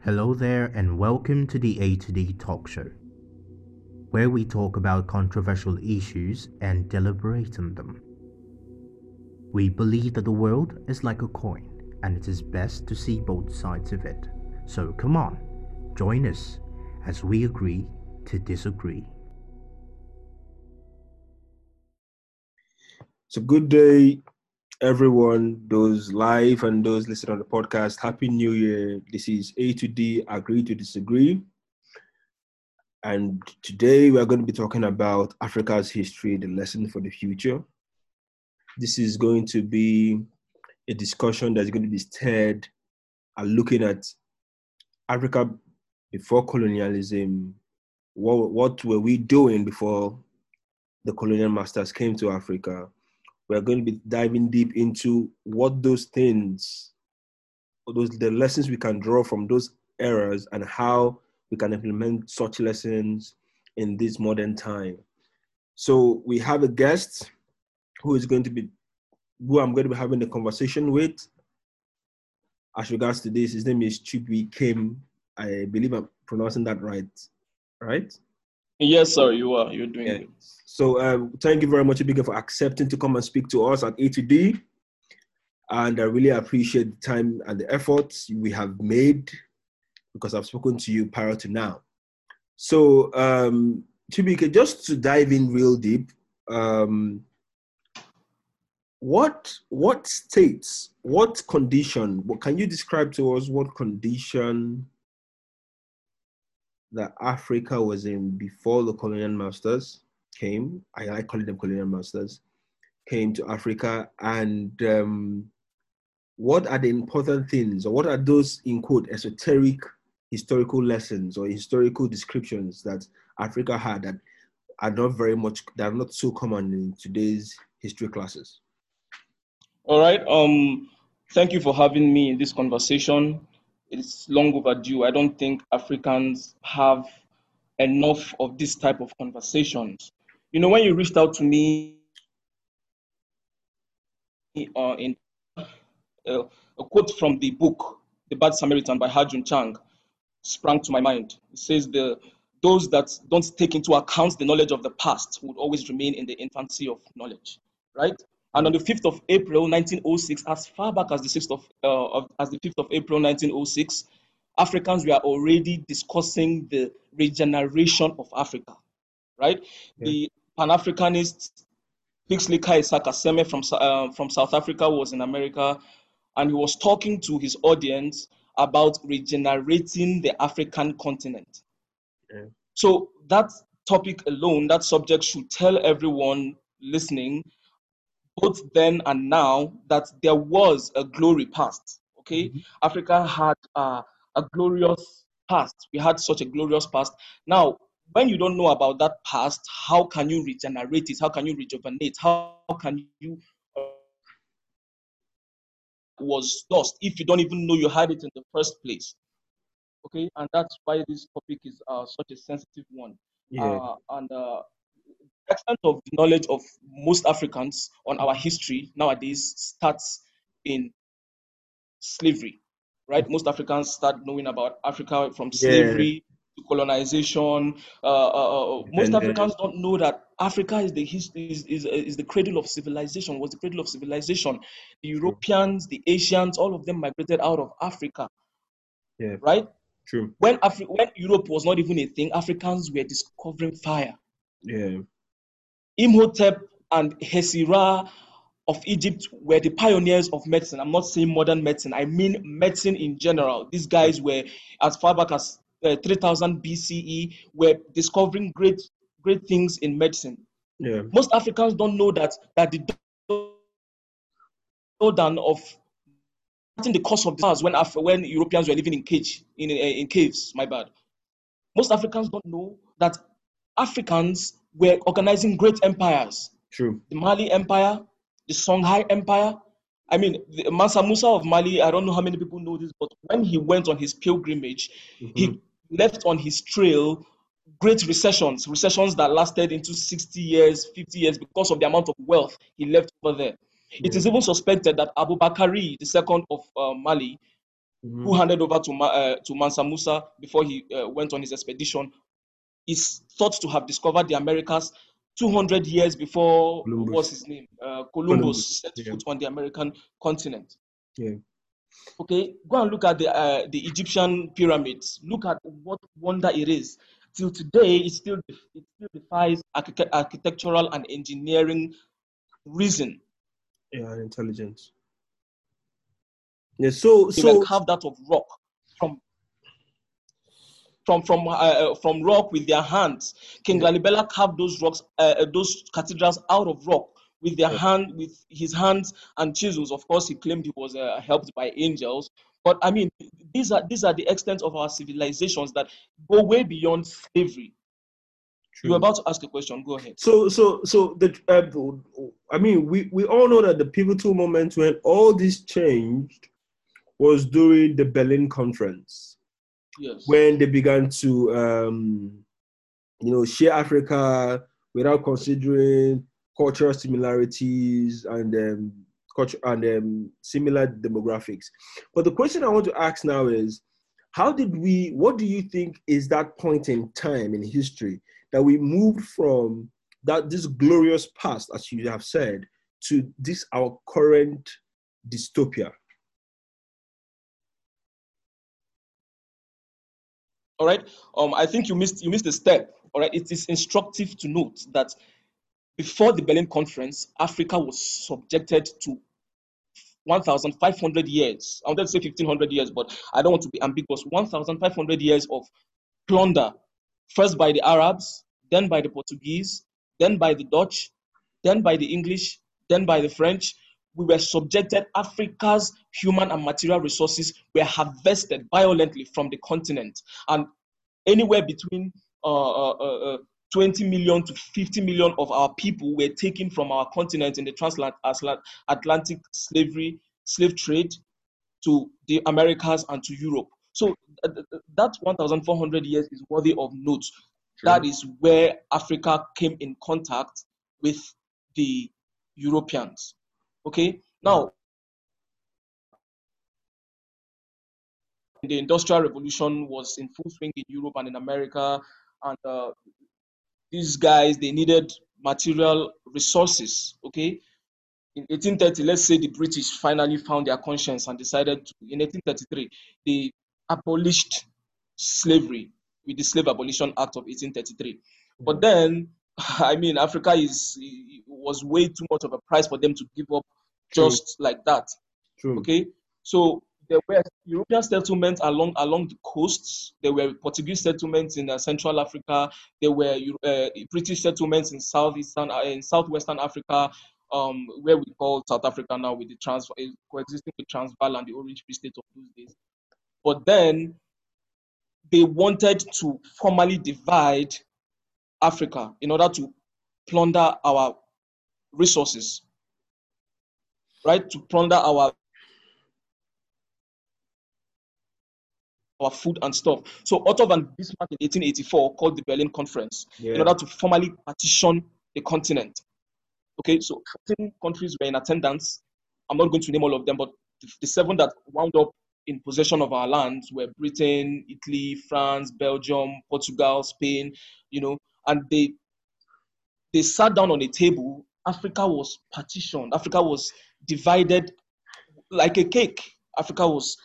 Hello there, and welcome to the A to D Talk Show, where we talk about controversial issues and deliberate on them. We believe that the world is like a coin, and it is best to see both sides of it. So come on, join us as we agree to disagree. So, good day, everyone, those live and those listening on the podcast. Happy New Year. This is A to D, Agree to Disagree. And today we are going to be talking about Africa's history, the lesson for the future. This is going to be a discussion that's going to be stirred and looking at Africa before colonialism. What were we doing before the colonial masters came to Africa? We're going to be diving deep into what those things, the lessons we can draw from those eras and how we can implement such lessons in this modern time. So we have a guest who I'm going to be having a conversation with as regards to this. His name is Chubi Kim. I believe I'm pronouncing that right? Yes, sir, you are. You're doing good. So thank you very much, Chubi, for accepting to come and speak to us at A2D. And I really appreciate the time and the efforts we have made because I've spoken to you prior to now. So, Chibike, just to dive in real deep, what states, what condition, can you describe to us what condition that Africa was in before the colonial masters came? I call them colonial masters, came to Africa, and what are the important things, or what are those, in quote, esoteric historical lessons or historical descriptions that Africa had that are not so common in today's history classes? All right. Thank you for having me in this conversation. It's long overdue. I don't think Africans have enough of this type of conversations. You know, when you reached out to me in a quote from the book The Bad Samaritan by Ha-Joon Chang sprang to my mind. It says those that don't take into account the knowledge of the past would always remain in the infancy of knowledge, right? And on the 5th of April, 1906, as far back as the 5th of April, 1906, Africans were already discussing the regeneration of Africa, right? Yeah. The Pan-Africanist Pixley Kaisaka Seme from South Africa was in America, and he was talking to his audience about regenerating the African continent. Yeah. So that topic alone, that subject should tell everyone listening, both then and now, that there was a glory past. Okay, Africa had a glorious past. We had such a glorious past. Now, when you don't know about that past, how can you regenerate it? How can you rejuvenate? How can you was lost if you don't even know you had it in the first place? Okay, and that's why this topic is such a sensitive one. Yeah. And the extent of the knowledge of most Africans on our history nowadays starts in slavery, right? Most Africans start knowing about Africa from slavery to colonization. Most Africans don't know that Africa is the cradle of civilization. Was the cradle of civilization. The Europeans, the Asians, all of them migrated out of Africa. Yeah. Right. True. When Europe was not even a thing, Africans were discovering fire. Yeah. Imhotep and Hesira of Egypt were the pioneers of medicine. I'm not saying modern medicine. I mean medicine in general. These guys were, as far back as 3000 BCE, were discovering great things in medicine. Yeah. Most Africans don't know that the Jordan of the cause of the SARS when Europeans were living in caves. My bad. Most Africans don't know that Africans were organizing great empires. True. The Mali Empire, the Songhai Empire. I mean, the Mansa Musa of Mali, I don't know how many people know this, but when he went on his pilgrimage, he left on his trail great recessions that lasted into 60 years, 50 years because of the amount of wealth he left over there. It is even suspected that Abu Bakari, the second of Mali, who handed over to Mansa Musa before he went on his expedition, is thought to have discovered the Americas 200 years before, what's his name, Columbus set foot on the American continent. Yeah. Okay, go and look at the Egyptian pyramids. Look at what wonder it is. Till today, it still defies architectural and engineering reason. Yeah, and intelligence. Yeah, so They were carved out of rock from rock with their hands. King Lalibela carved those rocks, those cathedrals out of rock with with his hands and chisels. Of course, he claimed he was helped by angels. But I mean, these are the extent of our civilizations that go way beyond slavery. True. You're about to ask a question. Go ahead. So I mean, we all know that the pivotal moment when all this changed was during the Berlin Conference. Yes. When they began to, share Africa without considering cultural similarities and similar demographics. But the question I want to ask now is, what do you think is that point in time in history that we moved from this glorious past, as you have said, to this our current dystopia? All right. I think you missed a step. All right. It is instructive to note that before the Berlin Conference, Africa was subjected to 1,500 years. I wanted to say 1,500 years, but I don't want to be ambiguous. 1,500 years of plunder, first by the Arabs, then by the Portuguese, then by the Dutch, then by the English, then by the French. We were subjected. Africa's human and material resources were harvested violently from the continent, and anywhere between 20 million to 50 million of our people were taken from our continent in the transatlantic slave trade to the Americas and to Europe. So that 1,400 years is worthy of note. Sure. That is where Africa came in contact with the Europeans. Okay, now the Industrial Revolution was in full swing in Europe and in America, and these guys, they needed material resources. Okay, in 1830, let's say the British finally found their conscience and decided to, in 1833, they abolished slavery with the Slave Abolition Act of 1833. Mm-hmm. But then, I mean, Africa was way too much of a price for them to give up. True. Just like that. True. Okay, so there were European settlements along the coasts. There were Portuguese settlements in Central Africa. There were British settlements in southwestern Africa, where we call South Africa now, with the coexisting with Transvaal and the Orange Free State of those days. But then they wanted to formally divide Africa in order to plunder our resources. Right, to plunder our food and stuff. So Otto von Bismarck in 1884 called the Berlin Conference in order to formally partition the continent. Okay, so 14 countries were in attendance. I'm not going to name all of them, but the 7 that wound up in possession of our lands were Britain, Italy, France, Belgium, Portugal, Spain, and they sat down on a table. Africa was partitioned. Africa was divided like a cake. Africa was,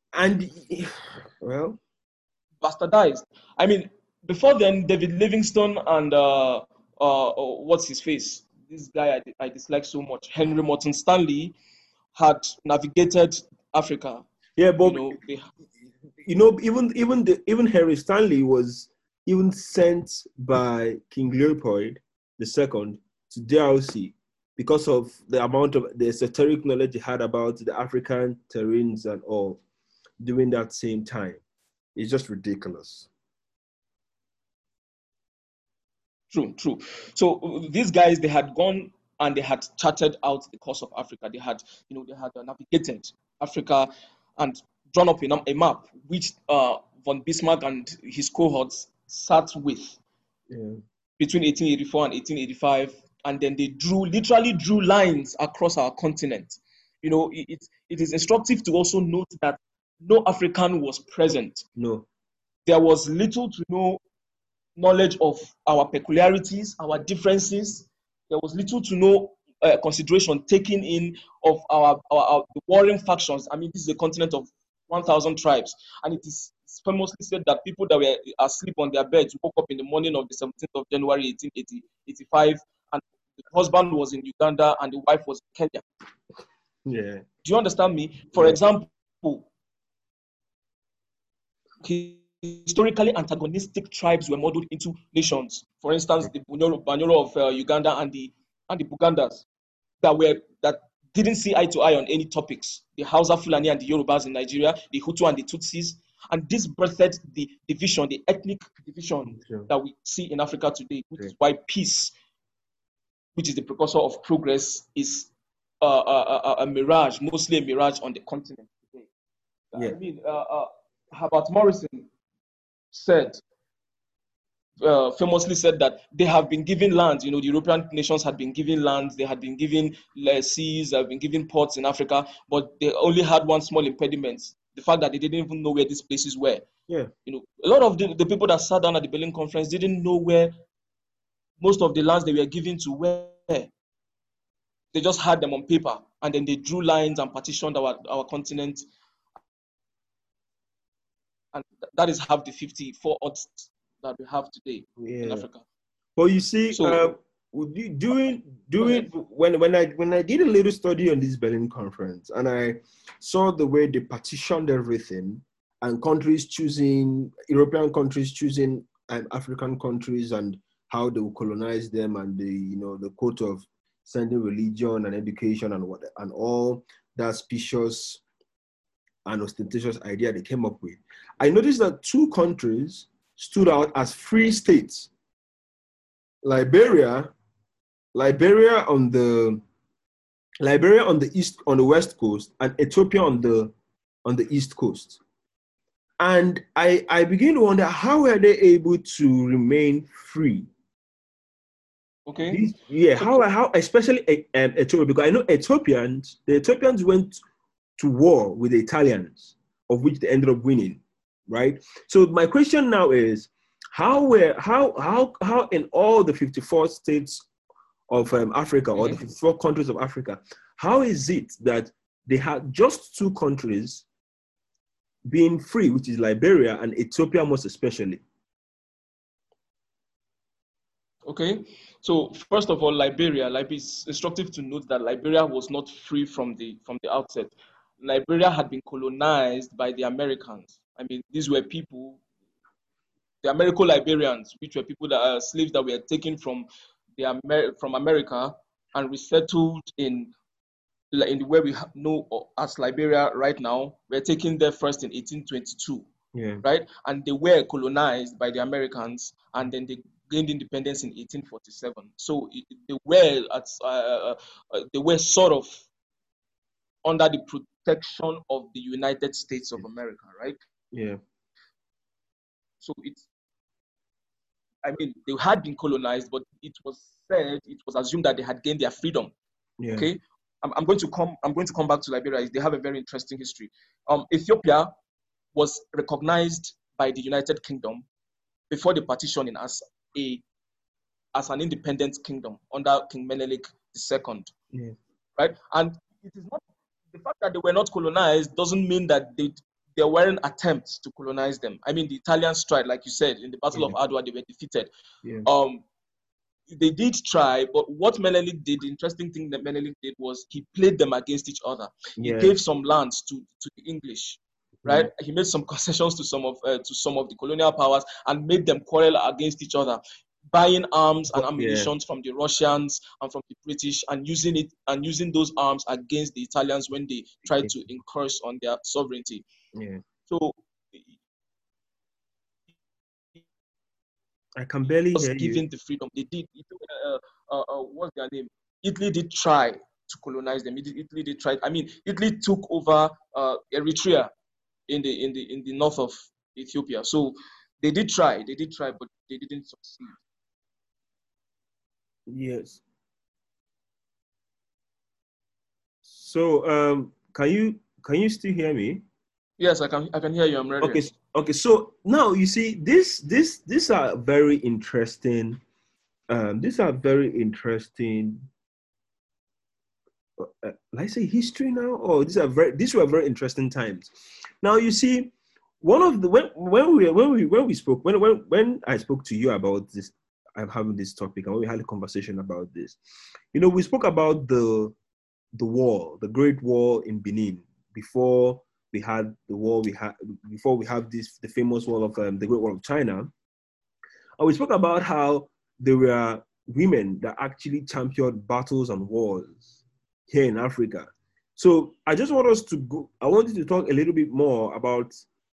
bastardized. I mean, before then, David Livingstone and what's his face? This guy I dislike so much, Henry Morton Stanley, had navigated Africa. Yeah, but even Henry Stanley was even sent by King Leopold II to DRC because of the amount of the esoteric knowledge he had about the African terrains and all during that same time. It's just ridiculous. True. So these guys, they had gone and they had charted out the course of Africa. They had, navigated Africa and drawn up a map, which von Bismarck and his cohorts sat with between 1884 and 1885. And then they literally drew lines across our continent. It is instructive to also note that no African was present. No. There was little to no knowledge of our peculiarities, our differences. There was little to no consideration taken in of our the warring factions. I mean, this is a continent of 1,000 tribes, and it is famously said that people that were asleep on their beds woke up in the morning of the 17th of January 1885, and the husband was in Uganda and the wife was in Kenya. Yeah. Do you understand me? For example, historically antagonistic tribes were modeled into nations. For instance, the Banyoro of Uganda and the Bugandas that didn't see eye to eye on any topics. The Hausa, Fulani, and the Yorubas in Nigeria, the Hutu and the Tutsis, and this birthed the division, the ethnic division that we see in Africa today, which is why peace, which is the precursor of progress, is a mirage, mostly a mirage on the continent today. Yeah. I mean, Herbert Morrison famously said that they have been given lands. You know, the European nations had been given lands, they had been given seas, they have been given ports in Africa, but they only had one small impediment: the fact that they didn't even know where these places were. Yeah. You know, a lot of the people that sat down at the Berlin Conference didn't know where most of the lands they were given to were. They just had them on paper, and then they drew lines and partitioned our continent. And that is half the 54 odds that we have today in Africa. Well, you see, so, when I did a little study on this Berlin Conference, and I saw the way they partitioned everything, and European countries choosing African countries, and how they will colonize them, and the quote of sending religion and education and all that specious and ostentatious idea they came up with. I noticed that two countries stood out as free states: Liberia on the west coast, and Ethiopia on the east coast. And I begin to wonder, how were they able to remain free? Okay. How especially Ethiopia, because I know the Ethiopians went to war with the Italians, of which they ended up winning, right? So my question now is, how in all the 54 states of Africa, or the 54 countries of Africa, how is it that they had just two countries being free, which is Liberia and Ethiopia most especially? Okay, so first of all, Liberia, it's instructive to note that Liberia was not free from the outset. Liberia had been colonized by the Americans. I mean, these were people, the Americo-Liberians, which were people that are slaves that were taken from America and resettled in where we know as Liberia right now. We're taken there first in 1822, right? And they were colonized by the Americans, and then they gained independence in 1847. So they were sort of under the protection of the United States of America, right? Yeah. So they had been colonized, but it was assumed that they had gained their freedom. Yeah. Okay. I'm going to come back to Liberia. They have a very interesting history. Ethiopia was recognized by the United Kingdom before the partitioning as an independent kingdom under King Menelik II. Yeah. Right? And it is not the fact that they were not colonized doesn't mean that there weren't attempts to colonize them. I mean, the Italians tried, like you said, in the Battle of Adwa, they were defeated. Yeah. They did try, but what Menelik did, the interesting thing that Menelik did was he played them against each other. He gave some lands to the English, right? He made some concessions to some of the colonial powers and made them quarrel against each other, buying arms and ammunition from the Russians and from the British, and using those arms against the Italians when they tried to encroach on their sovereignty. Yeah. So I can barely hear you. Given the freedom, they did. What's their name? Italy did try to colonize them. Italy did try. I mean, Italy took over Eritrea in the north of Ethiopia. So they did try, but they didn't succeed. Yes. So can you still hear me? Yes, I can hear you. I'm ready. Okay. So now you see, these are very interesting. These are very interesting. Let's say history now, or these were very interesting times. Now you see, one of the when we spoke when I spoke to you about this, I'm having this topic, and when we had a conversation about this, we spoke about the war, the Great War in Benin, before we had the war before we have the famous wall of the Great Wall of China, and we spoke about how there were women that actually championed battles and wars here in Africa. So I just want us to go. I want you to talk a little bit more about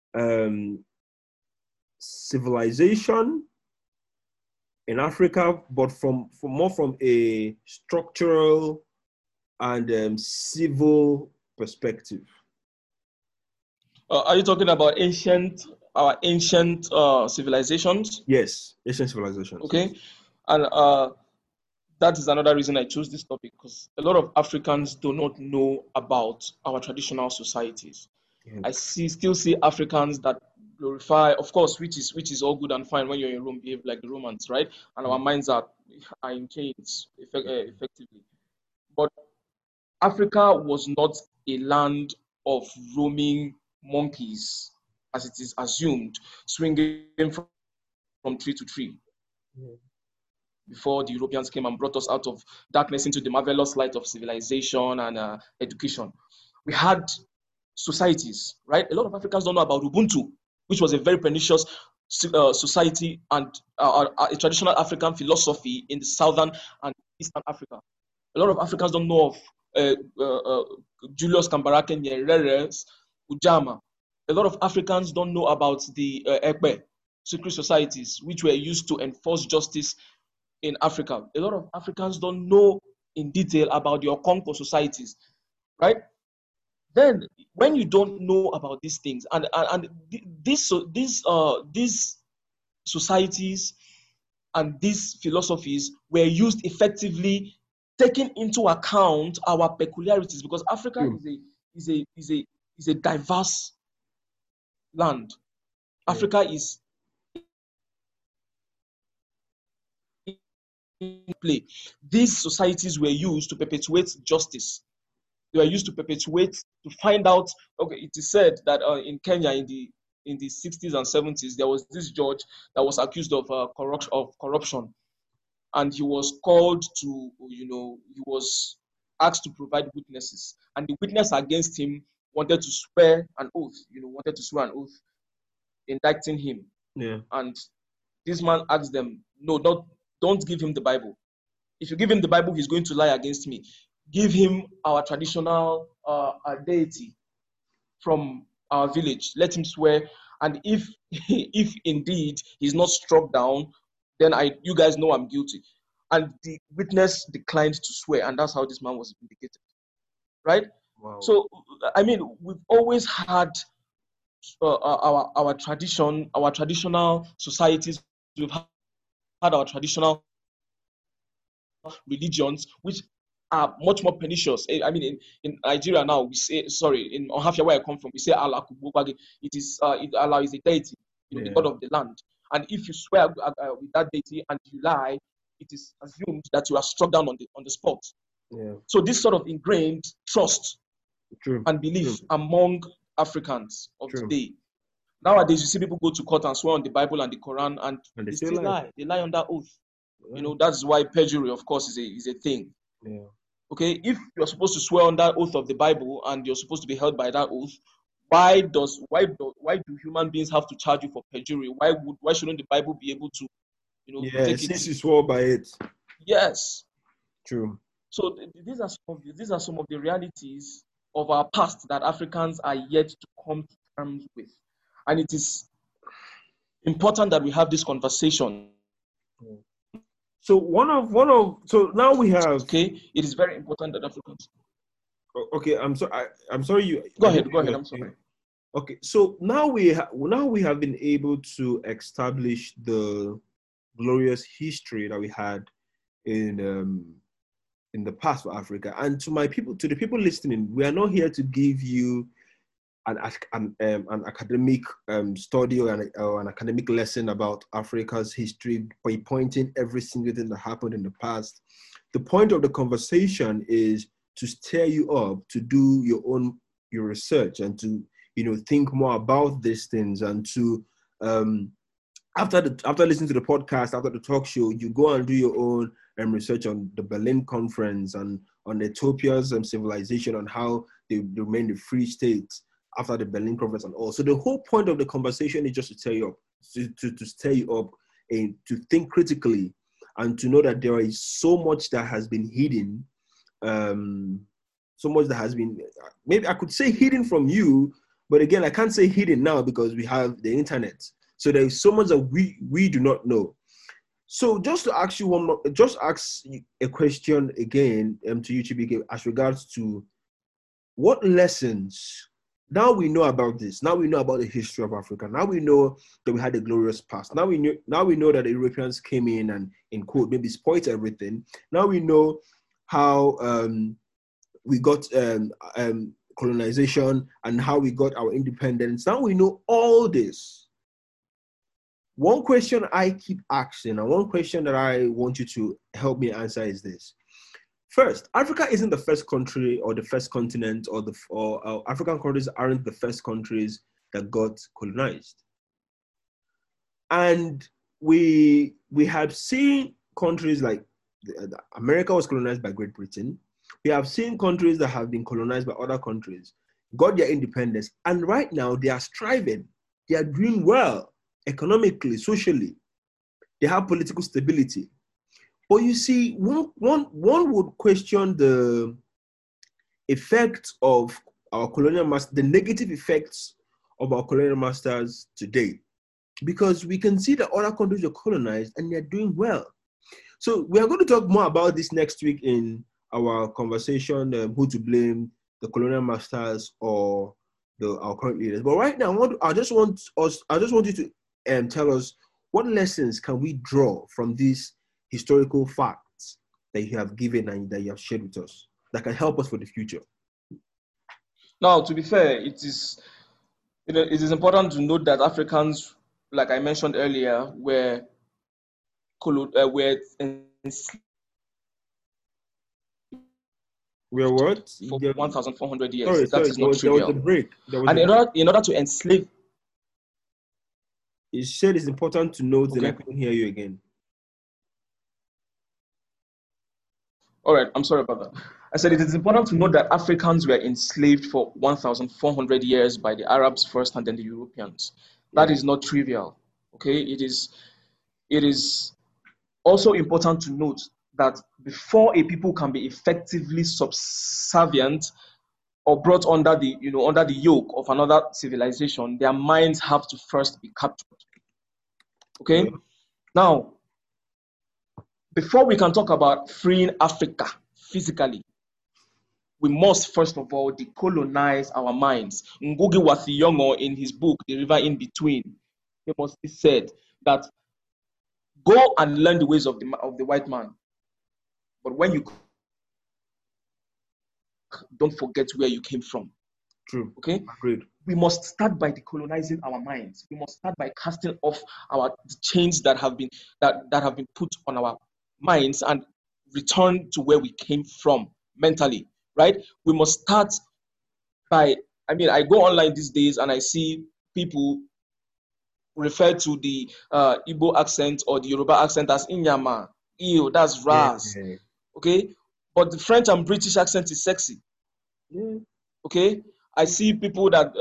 civilization in Africa, but from more from a structural and civil perspective. Are you talking about our ancient civilizations? Yes, ancient civilizations. Okay, and that is another reason I chose this topic, because a lot of Africans do not know about our traditional societies. Yeah. I still see Africans that glorify, of course, which is all good and fine when you're in Rome, behave like the Romans, right? And our minds are in chains effectively. But Africa was not a land of roaming monkeys, as it is assumed, swinging from tree to tree. Yeah. Before the Europeans came and brought us out of darkness into the marvelous light of civilization and education. We had societies, right? A lot of Africans don't know about Ubuntu, which was a very pernicious society and a traditional African philosophy in the southern and eastern Africa. A lot of Africans don't know of Julius Kambarake Nyerere's Ujama. A lot of Africans don't know about the Ekpe, secret societies, which were used to enforce justice in Africa. A lot of Africans don't know in detail about the Okonko societies, right? Then, when you don't know about these things, and these societies and these philosophies were used effectively, taking into account our peculiarities, because Africa is a diverse land. Yeah. Africa is in play. These societies were used to perpetuate justice. They were used to perpetuate, to find out. Okay, it is said that in Kenya in the 60s and 70s, there was this judge that was accused of corruption, and he was called to, he was asked to provide witnesses, and the witness against him wanted to swear an oath, indicting him. Yeah. And this man asked them, no, don't give him the Bible. If you give him the Bible, he's going to lie against me. Give him our traditional deity from our village. Let him swear. And if if indeed he's not struck down, then you guys know I'm guilty. And the witness declined to swear, and that's how this man was vindicated. Right? Wow. So, I mean, we've always had our traditional societies. We've had our traditional religions, which are much more pernicious. I mean, in Nigeria now, we say, in Ohafia, where I come from, we say Allah Kubukwage. Allah is a deity, the God of the land. And if you swear with that deity and you lie, it is assumed that you are struck down on the spot. Yeah. So this sort of ingrained trust and belief among Africans of today. Nowadays, you see people go to court and swear on the Bible and the Quran, and they still lie. They lie on that oath. Yeah. That's why perjury, of course, is a thing. Yeah. Okay, if you're supposed to swear on that oath of the Bible and you're supposed to be held by that oath, why do human beings have to charge you for perjury? Why shouldn't the Bible be able to, take since you swore by it? Yes. True. So these are some of the realities of our past that Africans are yet to come to terms with, and it is important that we have this conversation. Yeah. So so now we have. Okay, it is very important that Africans. Okay, I'm sorry. I'm sorry. You go ahead. I'm sorry. Okay, so now we have been able to establish the glorious history that we had in the past for Africa. And to the people listening, we are not here to give you an academic study or an academic lesson about Africa's history by pointing every single thing that happened in the past. The point of the conversation is to stir you up to do your research and to think more about these things, and to after listening to the podcast, after the talk show, you go and do your own research on the Berlin Conference and on Ethiopia's civilization, on how they remained a free state after the Berlin Conference and all. So the whole point of the conversation is just to stir you up, to stir you up and to think critically, and to know that there is so much that has been hidden, so much that has been, maybe I could say hidden from you, but again, I can't say hidden now because we have the internet. So there is so much that we do not know. So just to ask you ask a question again to you, Chibuike, as regards to what lessons. Now we know about this. Now we know about the history of Africa. Now we know that we had a glorious past. Now we know that the Europeans came in and, in quote, maybe spoiled everything. Now we know how we got colonization and how we got our independence. Now we know all this. One question I keep asking, and one question that I want you to help me answer is this. First, Africa isn't the first country or the first continent, or African countries aren't the first countries that got colonized. And we have seen countries like America was colonized by Great Britain. We have seen countries that have been colonized by other countries, got their independence, and right now they are striving. They are doing well economically, socially. They have political stability. But you see, one would question the effect of our colonial masters, the negative effects of our colonial masters today, because we can see that other countries are colonized and they're doing well. So we are going to talk more about this next week in our conversation, who to blame, the colonial masters or our current leaders. But right now, I just want you to tell us, what lessons can we draw from these historical facts that you have given and that you have shared with us that can help us for the future? Now, to be fair, it is important to note that Africans, like I mentioned earlier, were enslaved We're what? for 1,400 years. Sorry, That is not there was trivial. a break. And in order to enslave, you said it's important to note that I couldn't hear you again. All right, I'm sorry about that. I said it is important to note that Africans were enslaved for 1,400 years by the Arabs first and then the Europeans. That is not trivial. Okay, it is also important to note that before a people can be effectively subservient or brought under the yoke of another civilization, their minds have to first be captured. Okay? Yeah. Now, before we can talk about freeing Africa physically, we must first of all decolonize our minds. Ngugi wa Thiong'o, in his book, The River in Between, he said that go and learn the ways of the white man. But when you don't forget where you came from. True. Okay? Agreed. We must start by decolonizing our minds. We must start by casting off the chains that have been put on our minds and return to where we came from mentally, right? We must start by, I go online these days and I see people refer to the Igbo accent or the Yoruba accent as Inyama. Ew, that's Ras. Yeah. Okay? But the French and British accent is sexy. Yeah. Okay? I see people that,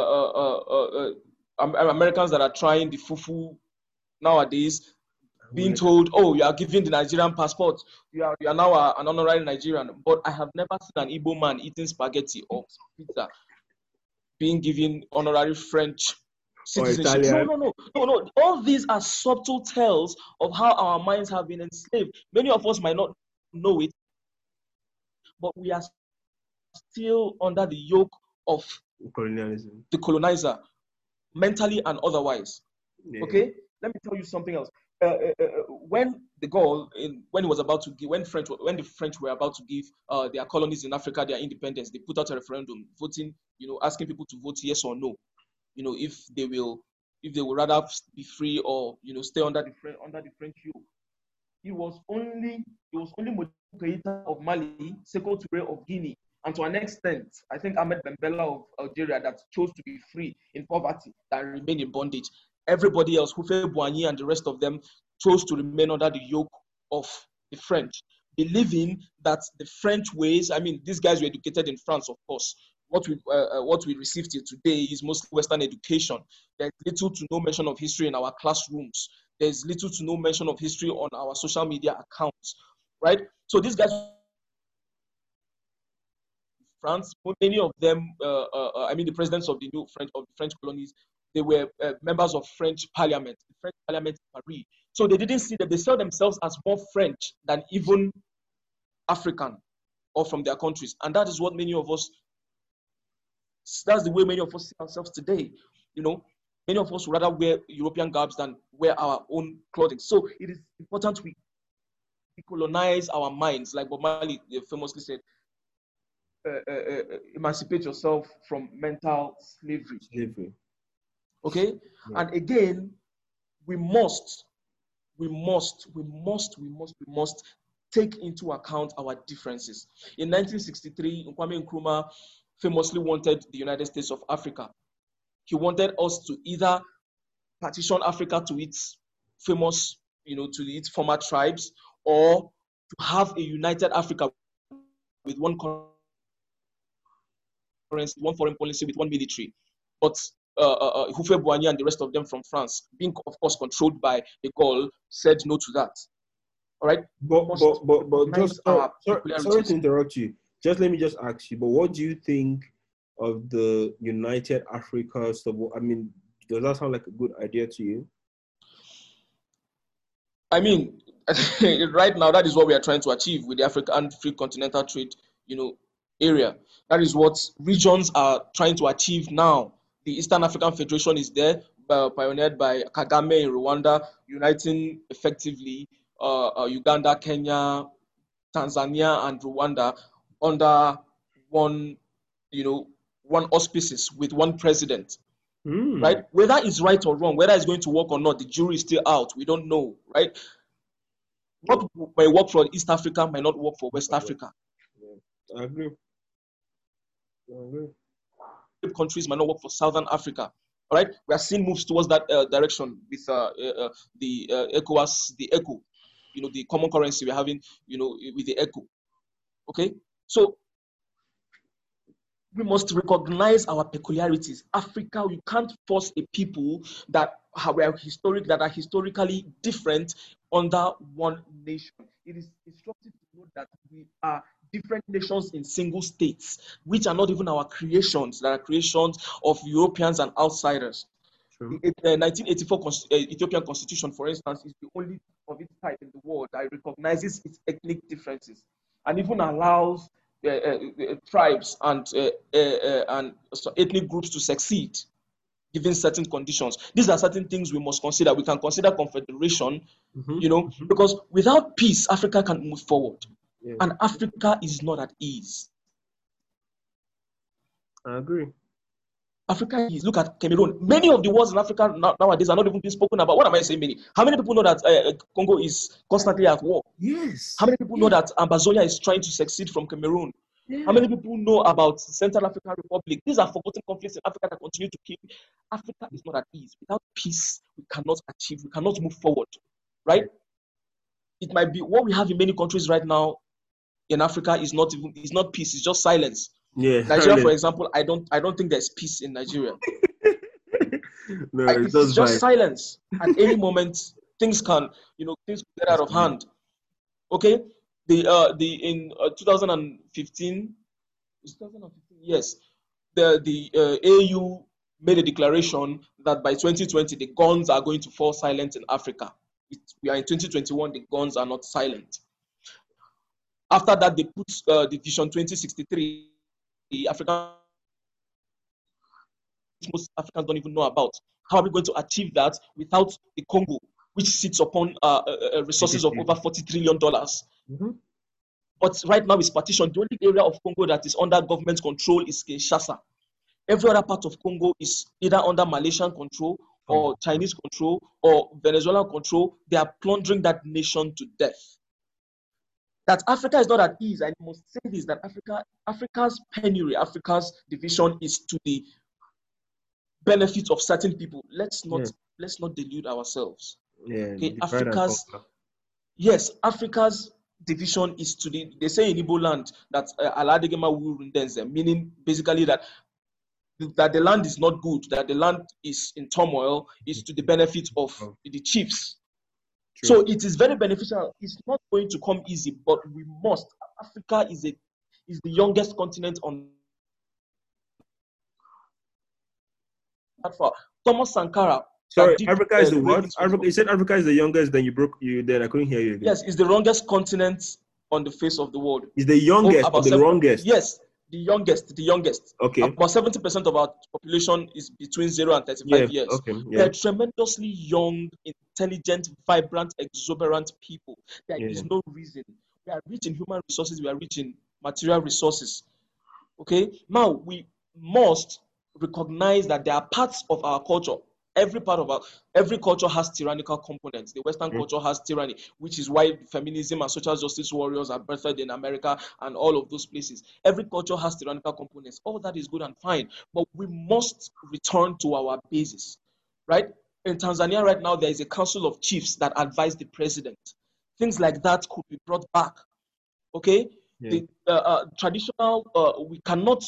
Americans that are trying the fufu nowadays, being told, oh, you are giving the Nigerian passport. You are now an honorary Nigerian. But I have never seen an Igbo man eating spaghetti or pizza being given honorary French citizenship. No. All these are subtle tells of how our minds have been enslaved. Many of us might not know it, but we are still under the yoke of colonialism, the colonizer, mentally and otherwise. Yeah. Okay, let me tell you something else. When de Gaulle, when he was about to give, when the French were about to give their colonies in Africa their independence, they put out a referendum, voting, asking people to vote yes or no, if they will rather be free or stay under the French yoke. He was only Mobutu of Mali, Sekou Touré of Guinea, and to an extent, I think Ahmed Ben Bella of Algeria, that chose to be free in poverty, that remained in bondage. Everybody else, Houphouët Boigny and the rest of them, chose to remain under the yoke of the French, believing that the French ways, I mean, these guys were educated in France, of course. What we receive till today is mostly Western education. There's little to no mention of history in our classrooms. There's little to no mention of history on our social media accounts, right? So these guys, France, many of them, the presidents of the French colonies, they were members of French Parliament, the French Parliament in Paris. So they didn't see that they saw themselves as more French than even African or from their countries, and that is what many of us. That's the way many of us see ourselves today. Many of us would rather wear European garbs than wear our own clothing. So it is important we decolonize our minds, like Bob Marley famously said. Emancipate yourself from mental slavery. Okay, yeah. And again, we must take into account our differences. In 1963, Kwame Nkrumah famously wanted the United States of Africa. He wanted us to either partition Africa to its famous, to its former tribes, or to have a united Africa with one currency, one foreign policy, with one military. But Houphouët Boigny and the rest of them from France, being of course controlled by de Gaulle, said no to that. All right. But just sorry to interrupt you. Just let me just ask you. But what do you think of the United Africa stuff? I mean, does that sound like a good idea to you? I mean, right now that is what we are trying to achieve with the African Free Continental Trade, area. That is what regions are trying to achieve now. The Eastern African Federation is there, pioneered by Kagame in Rwanda, uniting effectively Uganda, Kenya, Tanzania, and Rwanda under one auspices with one president. Right? Whether it's right or wrong, whether it's going to work or not, the jury is still out. We don't know, right? What may work for East Africa might not work for West Africa. I agree. Countries might not work for Southern Africa. All right, we are seeing moves towards that direction with the ECOWAS, the ECO, the common currency we're having, with the ECO. Okay, so we must recognize our peculiarities. Africa, you can't force a people that are historically different under one nation. It is instructive to know that we are different nations in single states, which are not even our creations, that are creations of Europeans and outsiders. True. The 1984 Ethiopian constitution, for instance, is the only of its type in the world that recognizes its ethnic differences and even allows tribes and ethnic groups to succeed given certain conditions. These are certain things we must consider. We can consider confederation, because without peace, Africa can't move forward. Yeah. And Africa is not at ease. I agree. Africa is, look at Cameroon. Many of the words in Africa nowadays are not even being spoken about. What am I saying many? How many people know that Congo is constantly at war? Yes. How many people know that Ambazonia is trying to succeed from Cameroon? Yeah. How many people know about Central African Republic? These are forgotten conflicts in Africa that continue to kill. Africa is not at ease. Without peace, we cannot achieve, we cannot move forward, right? It might be what we have in many countries right now in Africa is not peace, it's just silence. Yeah, Nigeria, for example, I don't think there's peace in Nigeria. No, it's just silence. At any moment, things can get out of hand. Okay, in 2015, yes, the AU made a declaration that by 2020 the guns are going to fall silent in Africa. We are in 2021, the guns are not silent. After that, they put the Vision 2063, most Africans don't even know about. How are we going to achieve that without the Congo which sits upon resources of over $40 trillion. Mm-hmm. But right now it's partitioned. The only area of Congo that is under government control is Kinshasa. Every other part of Congo is either under Malaysian control or Chinese control or Venezuelan control. They are plundering that nation to death. That Africa is not at ease. I must say this, that Africa's penury, Africa's division is to the benefit of certain people. Let's not delude ourselves. Yeah, Okay, Africa's division is to the, they say in Igbo land that Aladegema Wurundenze, meaning basically that the land is not good, that the land is in turmoil, is to the benefit of the chiefs. True. So it is very beneficial. It's not going to come easy, but we must. Africa is the youngest continent on that far. Thomas Sankara. Sorry, Africa is the what? You said Africa is the youngest, then then I couldn't hear you again. Yes, it's the youngest continent on the face of the world. It's the youngest, or the longest? Yes, the youngest. Okay. About 70% of our population is between 0 and 35 years. Okay. Yeah. They're tremendously young, intelligent, vibrant, exuberant people. There is no reason. We are rich in human resources. We are rich in material resources. Okay. Now we must recognize that there are parts of our culture. Every culture has tyrannical components. The Western culture has tyranny, which is why feminism and social justice warriors are birthed in America and all of those places. Every culture has tyrannical components. All that is good and fine, but we must return to our basis, right? In Tanzania right now, there is a council of chiefs that advise the president. Things like that could be brought back, okay? Yeah. The traditional, we cannot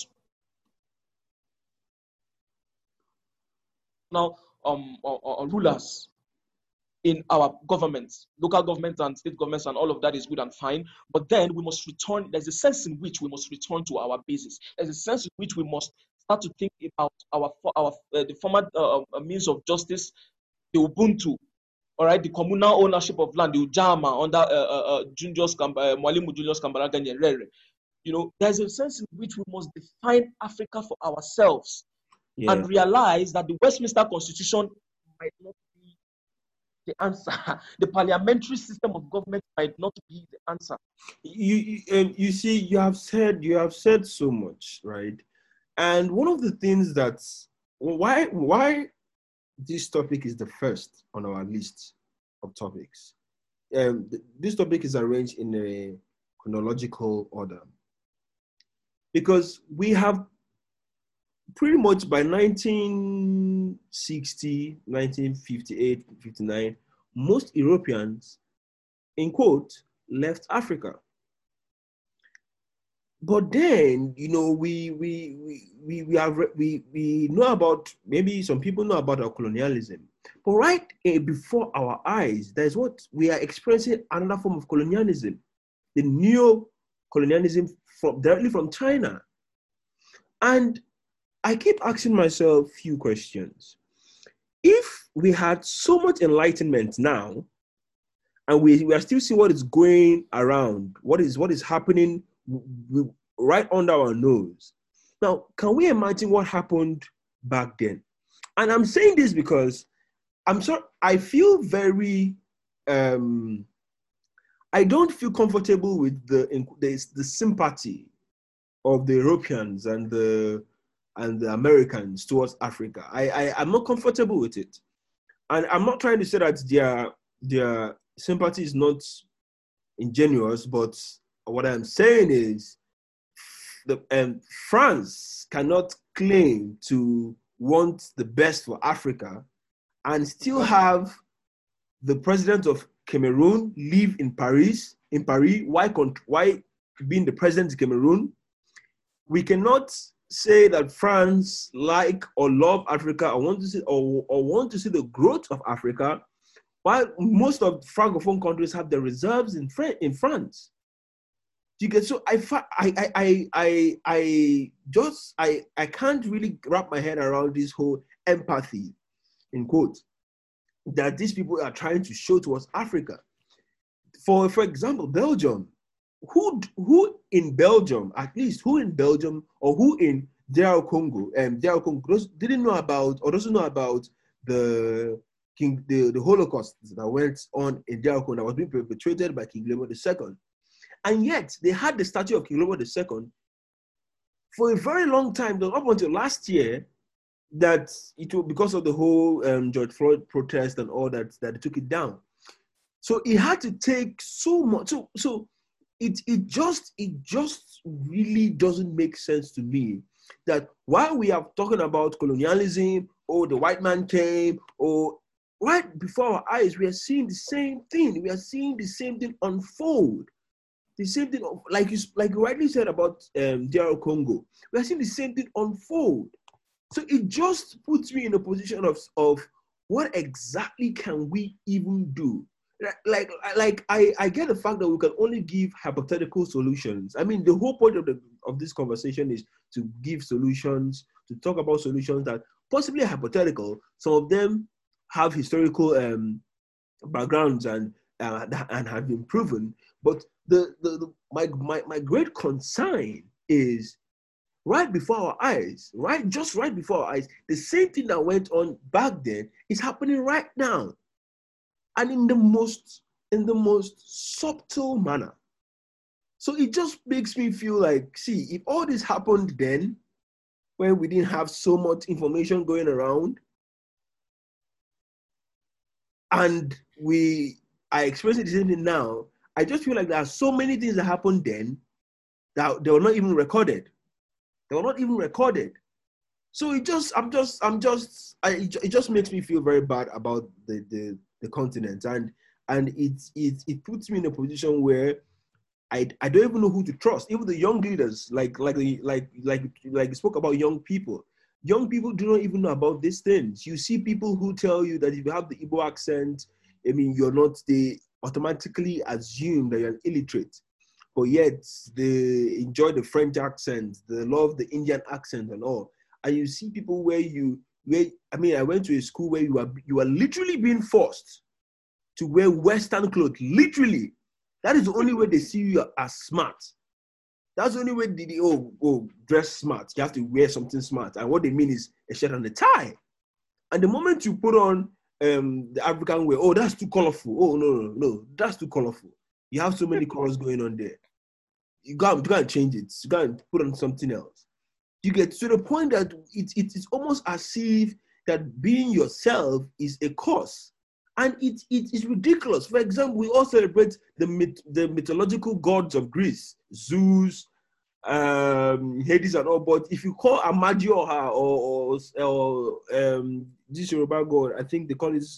now rulers in our governments, local governments and state governments, and all of that is good and fine. But then we must return. There's a sense in which we must return to our basis. There's a sense in which we must start to think about the former means of justice, the Ubuntu, all right, the communal ownership of land, the Ujama under Mwalimu Julius Kambarage Nyerere. You know, there's a sense in which we must define Africa for ourselves. Yeah. And realize that the Westminster Constitution might not be the answer. The parliamentary system of government might not be the answer. You see, you have said so much, right? And one of the things that's why this topic is the first on our list of topics. This topic is arranged in a chronological order because we have pretty much by 1960, 1958, 59, most Europeans, in quote, left Africa. But then, you know, we know about, maybe some people know about our colonialism. But right before our eyes, there's what we are experiencing, another form of colonialism, the neo-colonialism directly from China. And I keep asking myself a few questions. If we had so much enlightenment now, and we are still seeing what is going around, what is happening right under our nose. Now, can we imagine what happened back then? And I'm saying this because I feel very, I don't feel comfortable with the sympathy of the Europeans and the Americans towards Africa. I'm not comfortable with it. And I'm not trying to say that their sympathy is not ingenuous, but what I'm saying is France cannot claim to want the best for Africa and still have the president of Cameroon live in Paris. Why being the president of Cameroon? We cannot say that France like or love Africa or want to see the growth of Africa, while most of Francophone countries have their reserves in France. You get, so I can't really wrap my head around this whole empathy, in quote, that these people are trying to show towards Africa. For example, Belgium. Who in Belgium, at least who in Belgium or who in DR Congo, didn't know about or doesn't know about the the Holocaust that went on in DR Congo that was being perpetrated by King Leopold II. And yet they had the statue of King Leopold II for a very long time, up until last year, that it was because of the whole George Floyd protest and all that they took it down. So it had to take so much. So it just really doesn't make sense to me that while we are talking about colonialism, or the white man came, or right before our eyes, we are seeing the same thing. We are seeing the same thing unfold. The same thing, like you rightly said about DR Congo. We are seeing the same thing unfold. So it just puts me in a position of what exactly can we even do? Like I get the fact that we can only give hypothetical solutions. I mean, the whole point of this conversation is to give solutions, to talk about solutions that possibly are hypothetical. Some of them have historical backgrounds and have been proven. But my great concern is right before our eyes, just right before our eyes, the same thing that went on back then is happening right now, and in the most subtle manner. So it just makes me feel like, see, if all this happened then, when we didn't have so much information going around, and we are experiencing the same thing now, I just feel like there are so many things that happened then that they were not even recorded. They were not even recorded. So it just makes me feel very bad about the continent, and it puts me in a position where I don't even know who to trust. Even the young leaders, like you spoke about young people. Young people do not even know about these things. You see people who tell you that if you have the Igbo accent, I mean, they automatically assume that you're an illiterate. But yet they enjoy the French accent, they love the Indian accent and all. And you see people I went to a school where you are literally being forced to wear Western clothes, literally. That is the only way they see you as smart. That's the only way they dress smart. You have to wear something smart. And what they mean is a shirt and a tie. And the moment you put on the African way, oh, that's too colorful. Oh, no, that's too colorful. You have so many colors going on there. You got to change it. You got to put on something else. You get to the point that it's almost as if that being yourself is a curse. And it is ridiculous. For example, we all celebrate the mythological gods of Greece, Zeus, Hades and all. But if you call Amadioha or this Yoruba god, I think they call it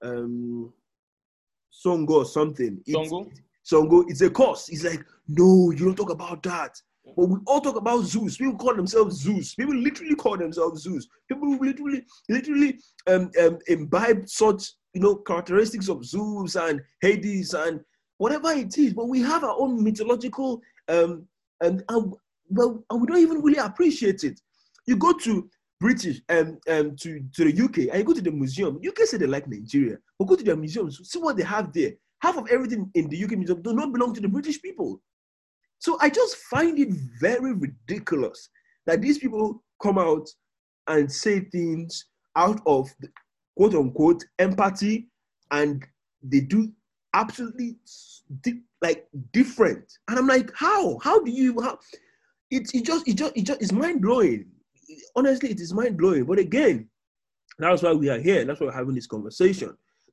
Songo or something. Songo, it's a curse. It's like, no, you don't talk about that. But we all talk about Zeus. People call themselves Zeus. People literally call themselves Zeus. People literally imbibe such characteristics of Zeus and Hades and whatever it is. But we have our own mythological and we don't even really appreciate it. You go to British to the UK and you go to the museum. UK say they like Nigeria, but go to their museums, see what they have there. Half of everything in the UK museum do not belong to the British people. So I just find it very ridiculous that these people come out and say things out of quote unquote empathy, and they do absolutely different. And I'm like, how do you? It's mind blowing. Honestly, it is mind blowing. But again, that's why we are here. That's why we're having this conversation.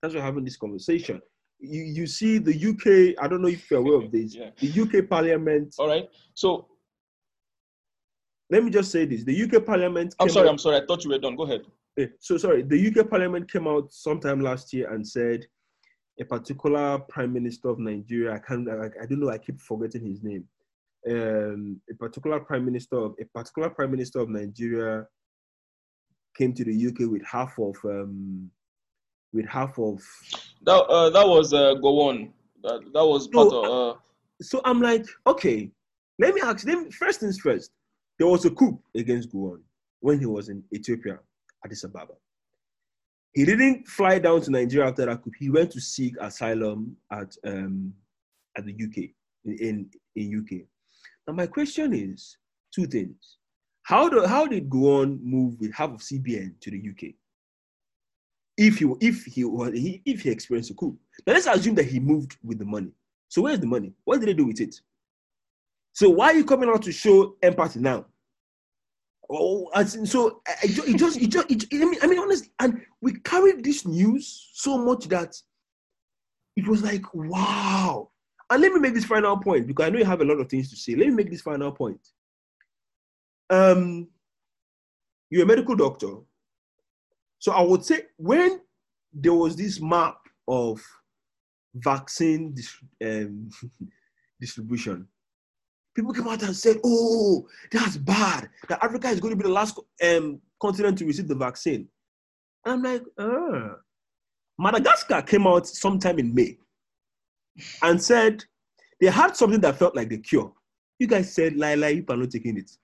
You see the UK, I don't know if you're aware of this, the UK Parliament. All right. So let me just say this. The UK Parliament. I'm sorry. I thought you were done. Go ahead. So sorry. The UK Parliament came out sometime last year and said a particular Prime Minister of Nigeria, I don't know, I keep forgetting his name. A particular Prime Minister of Nigeria came to the UK with half of that was Gowon. That was part of. So I'm like, okay, let me ask them. First things first, there was a coup against Gowon when he was in Ethiopia, Addis Ababa. He didn't fly down to Nigeria after that coup. He went to seek asylum at the UK in UK. Now my question is two things: how did Gowon move with half of CBN to the UK? if he experienced a coup. Now let's assume that he moved with the money. So where's the money? What did they do with it? So why are you coming out to show empathy now? Oh, so I mean, honestly, and we carried this news so much that it was like, wow. And let me make this final point, because I know you have a lot of things to say. Let me make this final point. You're a medical doctor. So I would say when there was this map of vaccine distribution, people came out and said, oh, that's bad. That Africa is going to be the last continent to receive the vaccine. And I'm like, Madagascar came out sometime in May and said they had something that felt like the cure. You guys said, lie, you are not taking it.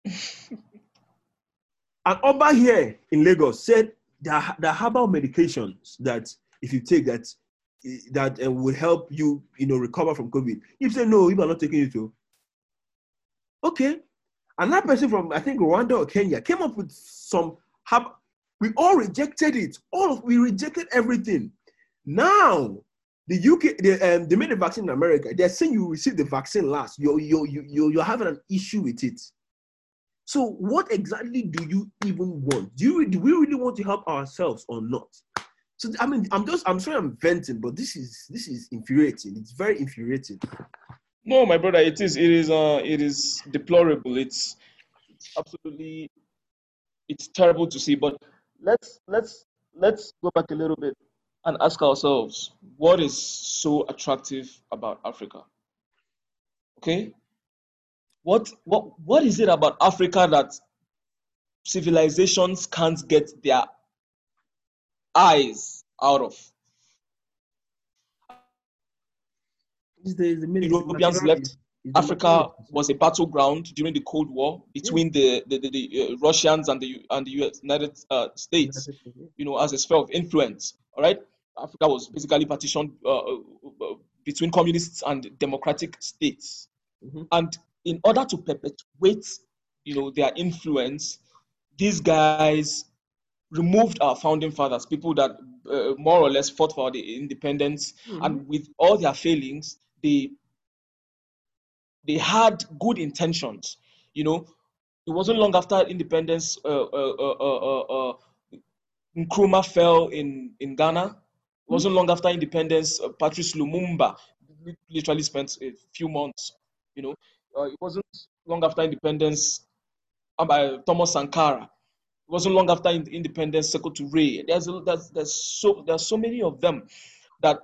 And over here in Lagos said the herbal medications that if you take that will help you, recover from COVID. You say, no, you are not taking it too. Okay. Another person from, I think, Rwanda or Kenya came up with some herb. We all rejected it. We rejected everything. Now, the UK, they made the vaccine in America. They're saying you receive the vaccine last. You're having an issue with it. So what exactly do you even want? Do we really want to help ourselves or not? So I mean, I'm sorry I'm venting, but this is infuriating. It's very infuriating. No, my brother, it is deplorable. It's absolutely, it's terrible to see. But let's go back a little bit and ask ourselves, what is so attractive about Africa? Okay, what is it about Africa that civilizations can't get their eyes out of? Europeans left. Africa was a battleground during the Cold War between the Russians and the United States, as a sphere of influence. All right, Africa was basically partitioned between communists and democratic states, and in order to perpetuate, their influence, these guys removed our founding fathers, people that more or less fought for the independence, and with all their failings, they had good intentions. It wasn't long after independence, Nkrumah fell in Ghana. It wasn't long after independence, Patrice Lumumba literally spent a few months. It wasn't long after independence, Thomas Sankara. It wasn't long after independence, Sekou Touré. There's so many of them that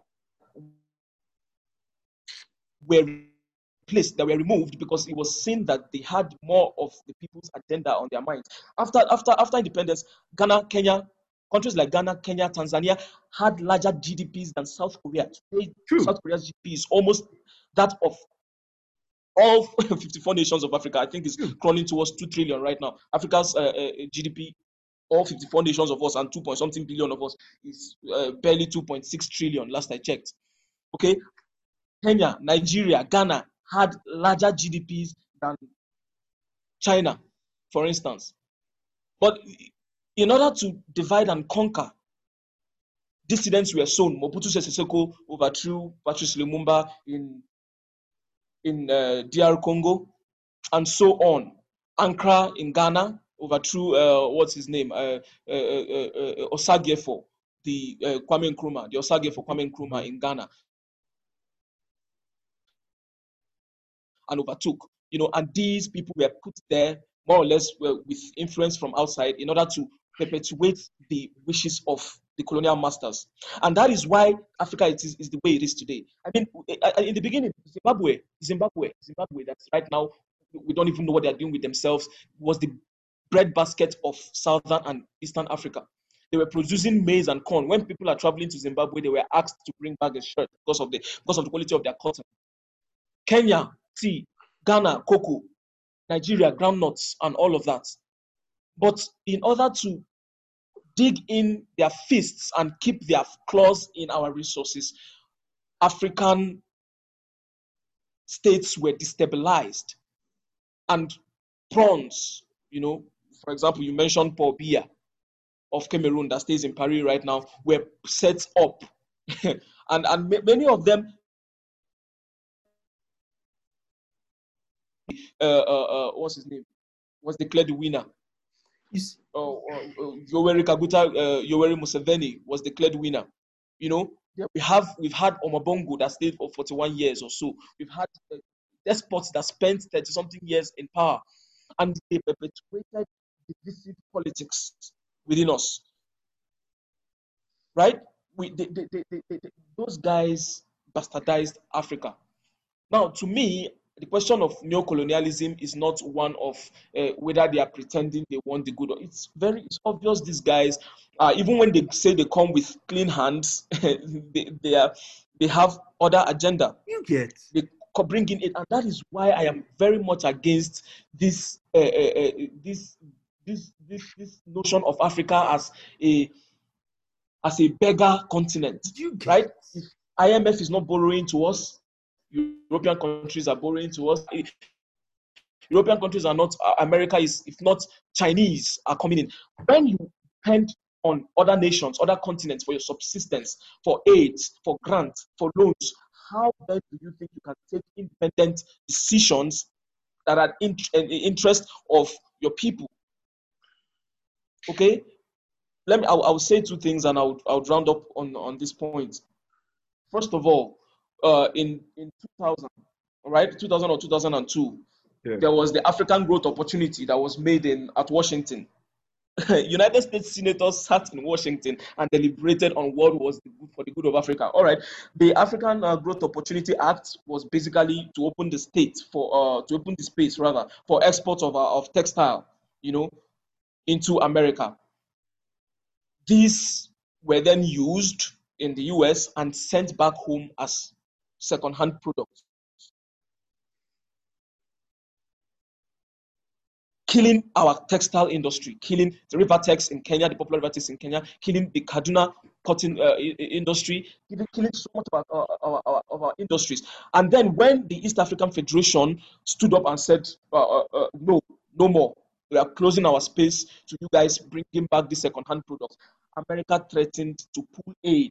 were replaced, that were removed, because it was seen that they had more of the people's agenda on their minds. After independence, Ghana, Kenya, countries like Ghana, Kenya, Tanzania had larger GDPs than South Korea. South Korea's GDP is almost that of all 54 nations of Africa. I think it's crawling towards 2 trillion right now. Africa's GDP, all 54 nations of us and 2 point something billion of us, is barely 2.6 trillion last I checked. Okay, Kenya, Nigeria, Ghana had larger GDPs than China, for instance. But in order to divide and conquer, dissidents were sown. Mobutu Sese Seko overthrew Patrice Lumumba in DR Congo, and so on. Ankara in Ghana overthrew what's his name, Osagyefo, the Kwame Nkrumah, the Osagyefo Kwame Nkrumah in Ghana, and overtook. And these people were put there more or less with influence from outside in order to perpetuate the wishes of the colonial masters. And that is why Africa is the way it is today. I mean, in the beginning, Zimbabwe, that's right now, we don't even know what they're doing with themselves, was the breadbasket of Southern and Eastern Africa. They were producing maize and corn. When people are traveling to Zimbabwe, they were asked to bring back a shirt because of the quality of their cotton. Kenya, tea. Ghana, cocoa. Nigeria, groundnuts, and all of that. But in order to dig in their fists and keep their claws in our resources, African states were destabilized. And prawns, for example, you mentioned Paul Biya of Cameroon that stays in Paris right now were set up. and many of them, what's his name, was declared the winner. Yoweri Kaguta, Yoweri Museveni was declared winner. You know, we've had Omabongo that stayed for 41 years or so. We've had despots that spent 30-something years in power, and they perpetuated divisive politics within us. Right? Those guys bastardized Africa. Now, to me, the question of neocolonialism is not one of whether they are pretending they want the good. It's obvious these guys, even when they say they come with clean hands, they have other agenda. You get. They bring in it, and that is why I am very much against this notion of Africa as a beggar continent. Right? If IMF is not borrowing to us, European countries are borrowing to us. European countries are not, America is, if not Chinese are coming in. When you depend on other nations, other continents for your subsistence, for aid, for grants, for loans, how then do you think you can take independent decisions that are in the interest of your people? Okay? I'll say two things and I'll round up on this point. First of all, in 2000, right, 2000 or 2002, there was the African Growth Opportunity that was made at Washington. United States senators sat in Washington and deliberated on what was for the good of Africa. All right, the African Growth Opportunity Act was basically to open the space for export of textile, into America. These were then used in the US and sent back home as second-hand products, killing our textile industry, killing the Rivertex in Kenya, the popular Rivertex in Kenya, killing the Kaduna cotton industry, killing so much of our industries. And then when the East African Federation stood up and said, no more, we are closing our space to you guys bringing back the second-hand products, America threatened to pull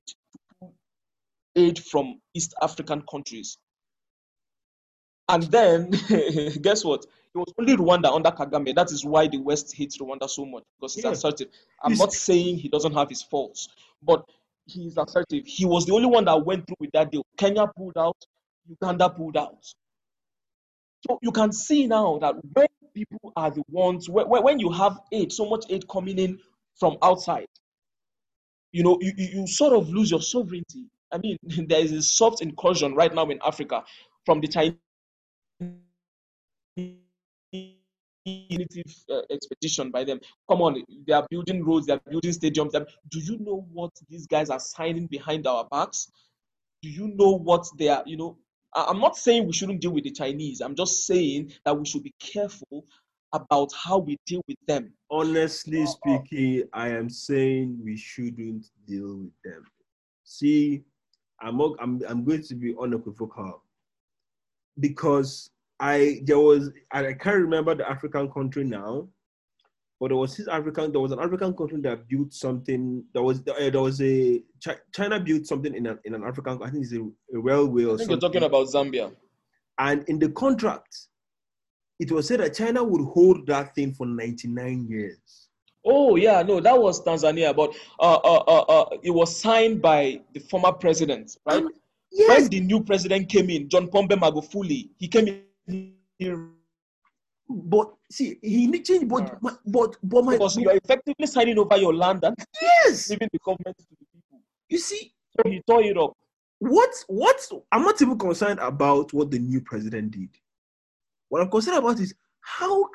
aid from East African countries. And then, guess what? It was only Rwanda under Kagame. That is why the West hates Rwanda so much, because he's assertive. I'm not saying he doesn't have his faults, but he's assertive. He was the only one that went through with that deal. Kenya pulled out, Uganda pulled out. So you can see now that when people are the ones, when you have aid, so much aid coming in from outside, you sort of lose your sovereignty. I mean, there is a soft incursion right now in Africa from the Chinese expedition by them. Come on, they are building roads, they are building stadiums. Do you know what these guys are signing behind our backs? Do you know what they are, I'm not saying we shouldn't deal with the Chinese. I'm just saying that we should be careful about how we deal with them. Honestly speaking, I am saying we shouldn't deal with them. See, I'm going to be unequivocal, because I can't remember the African country now, but there was an African country that built something. China built something in an African. I think it's a railway or something. You're talking about Zambia. And in the contract, it was said that China would hold that thing for 99 years. Oh yeah, no, that was Tanzania, but it was signed by the former president, right? Yes. When the new president came in, John Pombe Magufuli, he came in. But see, he changed. But because you are effectively signing over your land and leaving the government to the people. You see, so he tore it up. What? I'm not even concerned about what the new president did. What I'm concerned about is how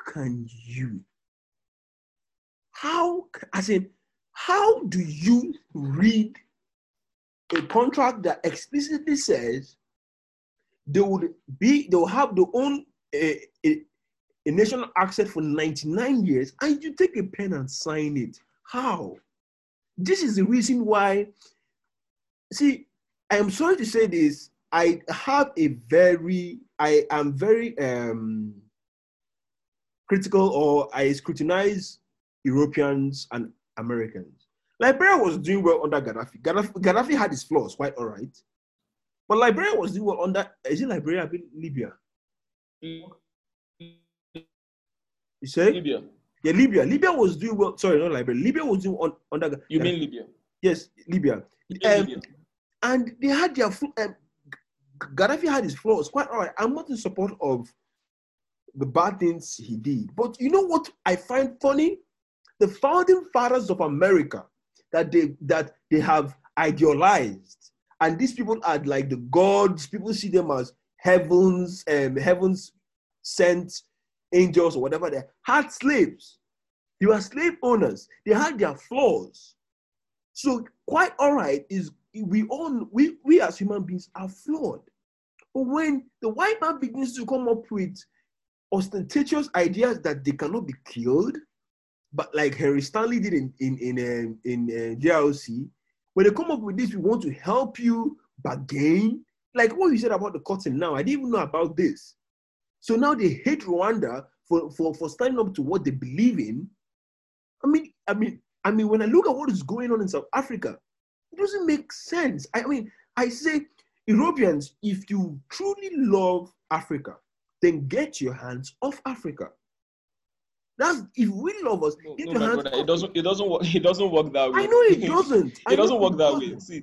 do you read a contract that explicitly says they'll have their own a national asset for 99 years, and you take a pen and sign it? How? This is the reason why. See, I am sorry to say this. I am very critical, or I scrutinize Europeans and Americans. Liberia was doing well under Gaddafi. Gaddafi had his flaws, quite all right. But Liberia was doing well under, is it Liberia? I mean, Libya. You say? Libya. Yeah, Libya. Libya was doing well. Sorry, not Liberia. Libya was doing under Gaddafi. You mean Libya? Yes, Libya. Libya. And they had their, Gaddafi had his flaws, quite all right. I'm not in support of the bad things he did. But you know what I find funny? The founding fathers of America that they have idealized, and these people are like the gods. People see them as heavens sent angels or whatever. They had slaves. They were slave owners. They had their flaws. So quite all right is we as human beings are flawed. But when the white man begins to come up with ostentatious ideas that they cannot be killed, but like Henry Stanley did in JLC, when they come up with this, we want to help you bargain. Like what you said about the cotton now, I didn't even know about this. So now they hate Rwanda for standing up to what they believe in. I mean, when I look at what is going on in South Africa, it doesn't make sense. I mean, I say, Europeans, if you truly love Africa, then get your hands off Africa. That's if we love us. Get your hands brother, it doesn't work. It doesn't work that way. I know it doesn't. It doesn't work that way. See,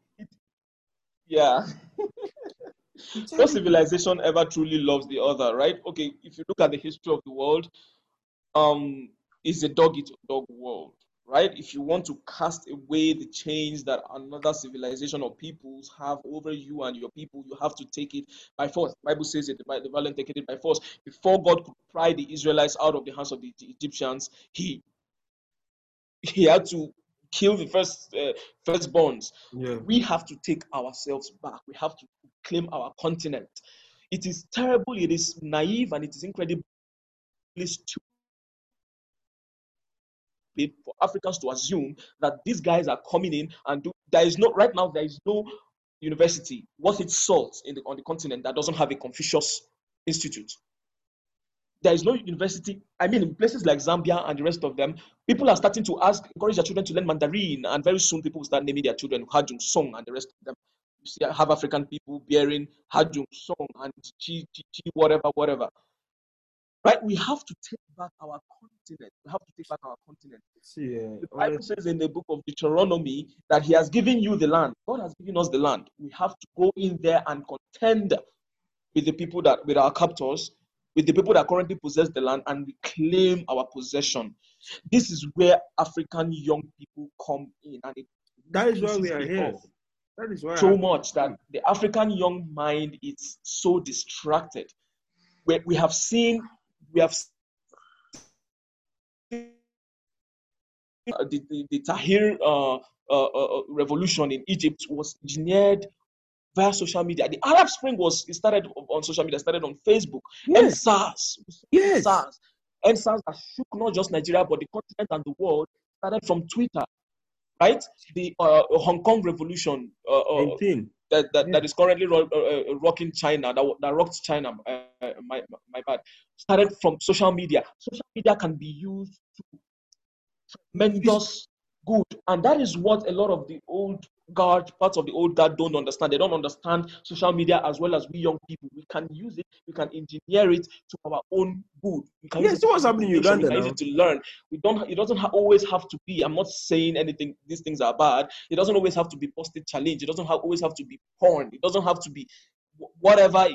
yeah. No civilization ever truly loves the other, right? Okay, if you look at the history of the world, it's a dog-eat-dog world, right? If you want to cast away the chains that another civilization or peoples have over you and your people, you have to take it by force. The Bible says it, the violent take it by force. Before God could pry the Israelites out of the hands of the Egyptians, he had to kill the firstborns. Yeah. We have to take ourselves back. We have to claim our continent. It is terrible, it is naive, and it is incredibly stupid for Africans to assume that these guys are coming in and there is no university worth its salt on the continent that doesn't have a Confucius Institute. There is no university. I mean, in places like Zambia and the rest of them, people are starting to encourage their children to learn Mandarin, and very soon people will start naming their children Hajung Song and the rest of them. You see, I have African people bearing Hajung Song and Chi whatever. Right? We have to take back our continent. We have to take back our continent. The Bible says in the book of Deuteronomy that He has given you the land. God has given us the land. We have to go in there and contend with the people with our captors, with the people that currently possess the land, and reclaim our possession. This is where African young people come in, and that is why we are here. That is why so much that the African young mind is so distracted. We have seen the Tahrir revolution in Egypt was engineered via social media. The Arab Spring started on social media, started on Facebook. Yes. EndSARS that shook not just Nigeria but the continent and the world started from Twitter, right? The Hong Kong revolution that is currently rocking China, that rocked China, my bad, started from social media. Social media can be used to tremendous good, and that is what a lot of the parts of the old guard don't understand. They don't understand social media as well as we young people. We can use it, we can engineer it to our own good. We can so what's happening in Uganda now? Use it to learn. It doesn't always have to be, I'm not saying anything, these things are bad. It doesn't always have to be positive challenge. It doesn't always have to be porn. It doesn't have to be whatever,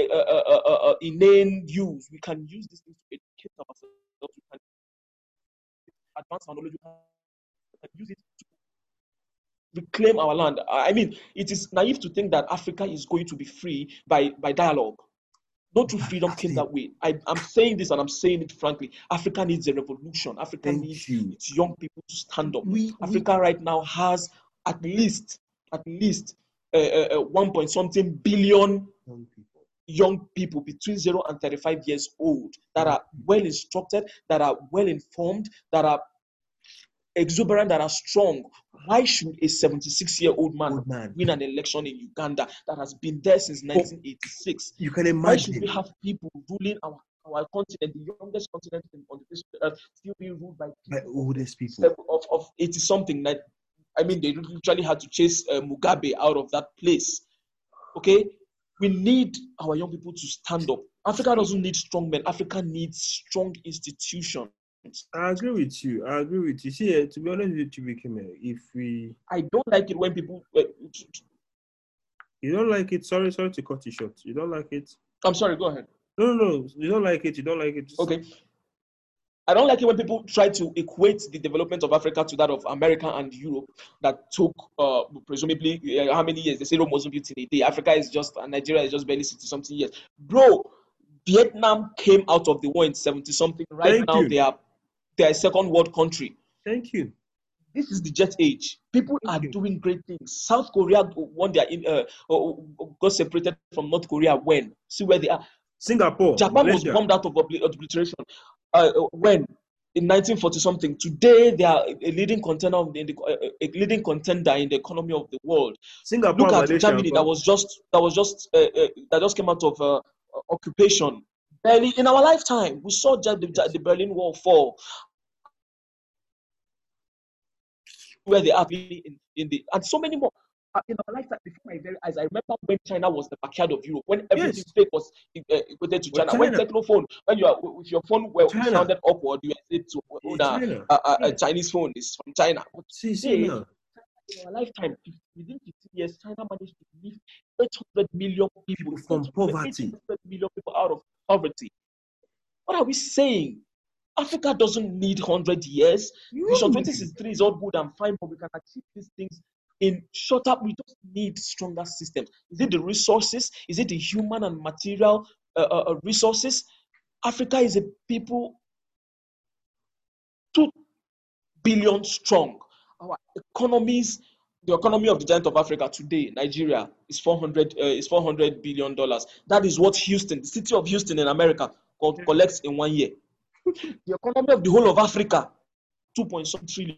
inane use. We can use these things to educate ourselves. We can advance our knowledge. We can use it to reclaim our land. I mean, it is naive to think that Africa is going to be free by dialogue. No true freedom came that way. I'm saying this and I'm saying it frankly. Africa needs a revolution. Africa needs its young people to stand up. Africa right now has at least 1.something billion young people between 0 and 35 years old that are well instructed, that are well informed, that are exuberant, that are strong. Why should a 76-year-old man win an election in Uganda that has been there since 1986? You can imagine. Why should we have people ruling our our continent, the youngest continent on the face of the earth, still being ruled by people oldest people. of 80 something. That I mean, they literally had to chase Mugabe out of that place. Okay, we need our young people to stand up. Africa doesn't need strong men. Africa needs strong institutions. I agree with you. See, to be honest with you, I don't like it when people. You don't like it. Sorry to cut you short. You don't like it. I'm sorry. Go ahead. No. You don't like it. Okay. I don't like it when people try to equate the development of Africa to that of America and Europe that took presumably how many years? They say Rome wasn't built in a day. Africa is just, Nigeria is just barely 60 something years. Bro, Vietnam came out of the war in 70 something. Right now they are a second world country. Thank you. This is the jet age. People are doing great things. South Korea won their got separated from North Korea when? See where they are. Singapore. Japan was bombed out of obliteration when? In 1940 something. Today they are a leading contender in the economy of the world. Singapore. Look at Germany that just came out of occupation. Barely in our lifetime, we saw the Berlin Wall fall. Where they are in the and so many more in our lifetime before my very eyes. I remember when China was the backyard of Europe, when everything fake was equated to China. When Technophone, when you are with your phone sounded awkward, you said to a Chinese phone is from China. But today, in our lifetime, within 15 years, China managed to lift 800 million people from poverty. 800 million people out of poverty. What are we saying? Africa doesn't need 100 years. Vision 2063 is all good and fine, but we can achieve these things in shorter. We just need stronger systems. Is it the resources? Is it the human and material resources? Africa is a people 2 billion strong. Our economies, the economy of the giant of Africa today, Nigeria, is $400 billion. That is what Houston, the city of Houston in America, collects in 1 year. The economy of the whole of Africa, 2.some trillion,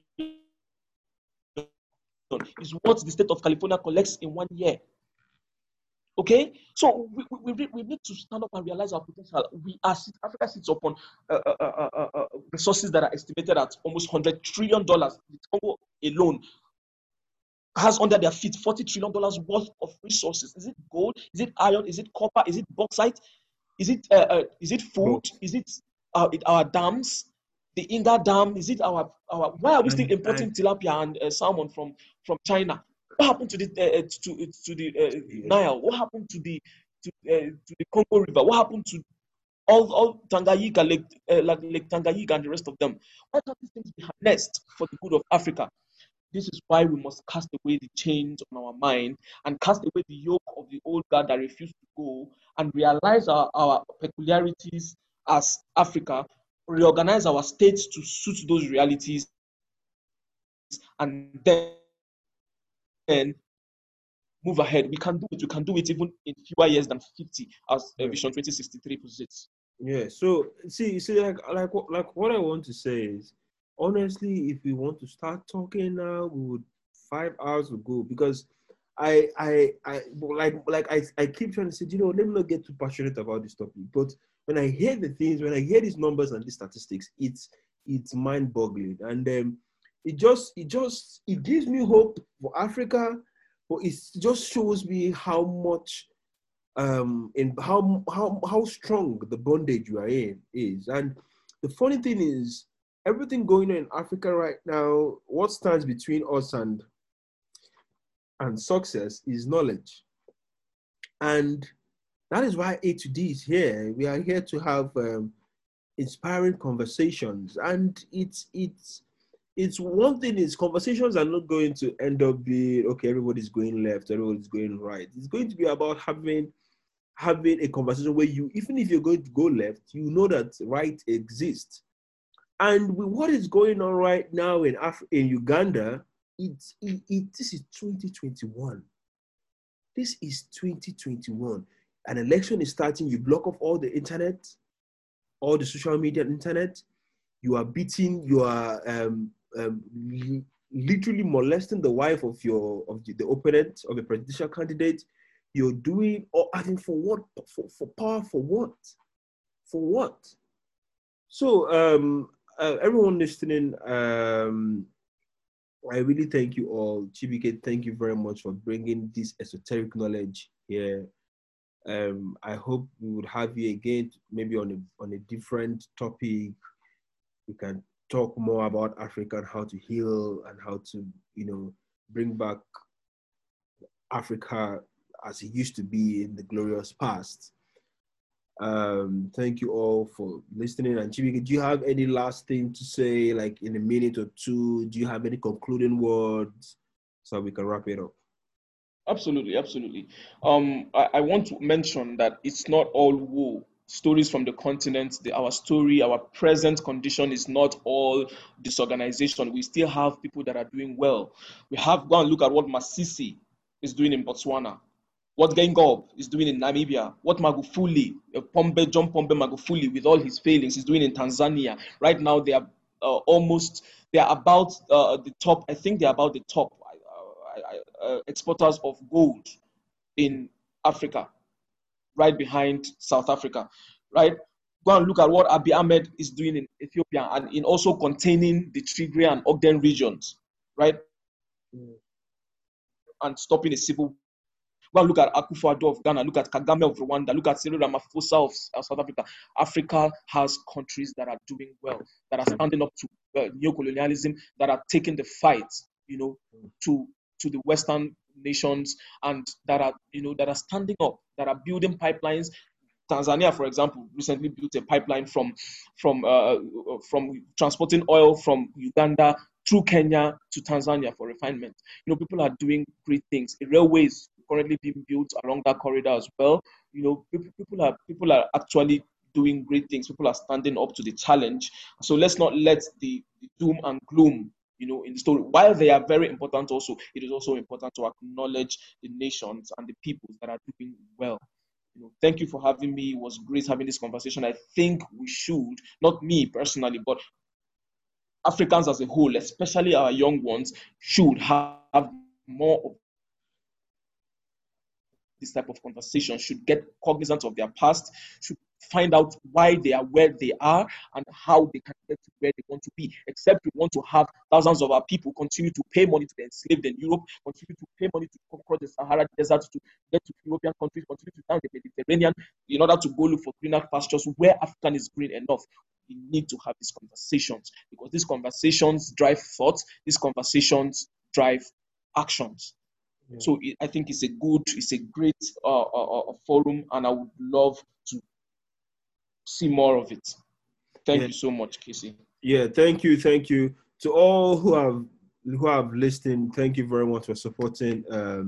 is what the state of California collects in 1 year. Okay, so we need to stand up and realize our potential. Africa sits upon resources that are estimated at almost $100 trillion. The Congo alone has under their feet $40 trillion worth of resources. Is it gold? Is it iron? Is it copper? Is it bauxite? Is it food? Is it our dams? The Inga Dam? Is it our? Why are we still importing tilapia and salmon from China? What happened to the Nile? What happened to the Congo River? What happened to all Tanganyika, Lake Tanganyika and the rest of them? Why can't these things be harnessed for the good of Africa? This is why we must cast away the chains on our mind and cast away the yoke of the old guard that refused to go and realize our peculiarities as Africa, reorganize our states to suit those realities, and then move ahead. We can do it. We can do it even in fewer years than 50, as Vision 2063 posits. Yeah. So see, like what I want to say is, honestly, if we want to start talking now, we would 5 hours would go, because I keep trying to say, let me not get too passionate about this topic. But when I hear the things, when I hear these numbers and these statistics, it's mind-boggling, and it gives me hope for Africa, but it just shows me how much in how strong the bondage you are in is. And the funny thing is, everything going on in Africa right now, what stands between us and success is knowledge. And that is why A to D is here. We are here to have inspiring conversations. And it's one thing is, conversations are not going to end up being, okay, everybody's going left, everybody's going right. It's going to be about having a conversation where you, even if you're going to go left, you know that right exists. And with what is going on right now in Uganda, this is 2021. This is 2021. An election is starting. You block off all the internet, all the social media internet. You are beating. You are literally molesting the wife of the opponent of a presidential candidate. You're doing, for what? For power? For what? For what? So, everyone listening, I really thank you all. Chibuike, thank you very much for bringing this esoteric knowledge here. I hope we would have you again, maybe on a different topic. We can talk more about Africa and how to heal and how to, bring back Africa as it used to be in the glorious past. Thank you all for listening. And Chibuike, do you have any last thing to say, like in a minute or two? Do you have any concluding words so we can wrap it up? Absolutely, absolutely. I want to mention that it's not all woe. Stories from the continent, our story, our present condition is not all disorganization. We still have people that are doing well. Go and look at what Masisi is doing in Botswana, what Gengob is doing in Namibia, what Magufuli, John Pombe Magufuli, with all his failings, is doing in Tanzania. Right now, they are about the top. I think they're about the top exporters of gold in Africa, right behind South Africa, right? Go and look at what Abiy Ahmed is doing in Ethiopia and in also containing the Tigray and Ogden regions, right? And stopping a civil. Go and look at Akufo-Addo of Ghana, look at Kagame of Rwanda, look at Cyril Ramaphosa of South Africa. Africa has countries that are doing well, that are standing up to neocolonialism, that are taking the fight, to the Western nations, and that are standing up, that are building pipelines. Tanzania, for example, recently built a pipeline from transporting oil from Uganda through Kenya to Tanzania for refinement. People are doing great things. A railway is currently being built along that corridor as well. People are actually doing great things. People are standing up to the challenge. So let's not let the doom and gloom, in the story. While they are very important also, it is also important to acknowledge the nations and the peoples that are doing well. Thank you for having me. It was great having this conversation. I think we should, not me personally, but Africans as a whole, especially our young ones, should have more of this type of conversation, should get cognizant of their past, should find out why they are where they are and how they can get to where they want to be. Except we want to have thousands of our people continue to pay money to the enslaved in Europe, continue to pay money to conquer the Sahara Desert, to get to European countries, continue to down the Mediterranean in order to go look for greener pastures where African is green enough. We need to have these conversations because these conversations drive thoughts, these conversations drive actions. Yeah. So I think it's a great forum, and I would love to see more of it. Thank you so much, Casey. Yeah, thank you to all who have listened. Thank you very much for supporting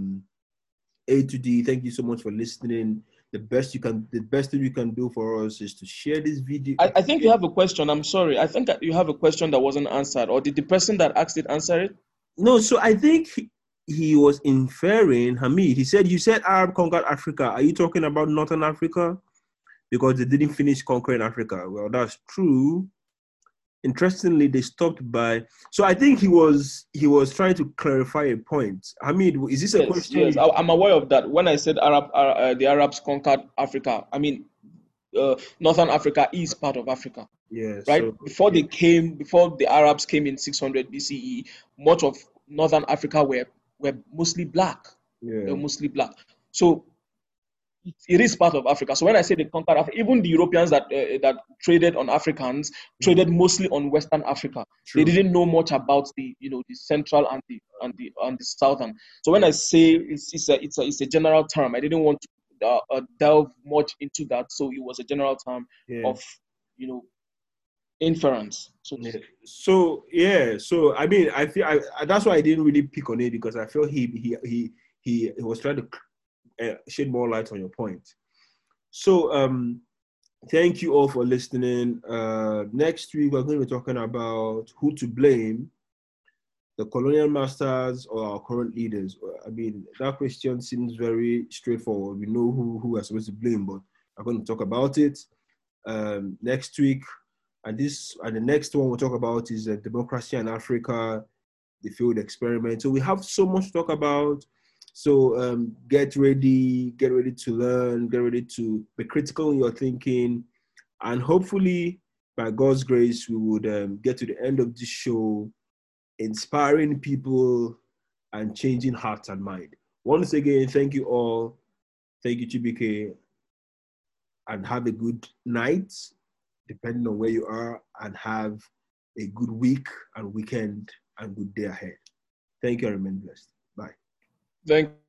A to D. Thank you so much for listening. The best thing you can do for us is to share this video. I think you have a question. I'm sorry. I think you have a question that wasn't answered, or did the person that asked it answer it? No. So I think he was inferring, Hamid. He said, "You said Arab conquered Africa. Are you talking about Northern Africa? Because they didn't finish conquering Africa." Well, that's true. Interestingly, they stopped by. So I think he was trying to clarify a point. Hamid, is this a question? Yes, I'm aware of that. When I said the Arabs conquered Africa, I mean Northern Africa is part of Africa. Yes. Right. So, before the Arabs came in 600 BCE, much of Northern Africa were mostly black. Yeah. They were mostly black. So it is part of Africa. So when I say they conquered Africa, even the Europeans that traded on Africans traded mostly on Western Africa. True. They didn't know much about the central and the southern. So when I say it's a general term, I didn't want to delve much into that. So it was a general term of inference. So I mean, I feel that's why I didn't really pick on it, because I feel he was trying to shed more light on your point. So thank you all for listening. Next week we're going to be talking about who to blame, the colonial masters or our current leaders. I mean, that question seems very straightforward. We know who we're supposed to blame, but I'm going to talk about it next week. And the next one we'll talk about is democracy in Africa, the field experiment. So we have so much to talk about. So get ready to learn, get ready to be critical in your thinking, And hopefully, by God's grace, we would get to the end of this show inspiring people and changing hearts and mind. Once again, thank you all. Thank you, Chibuike, and have a good night, depending on where you are, and have a good week and weekend and good day ahead. Thank you and remain blessed. Bye. Thank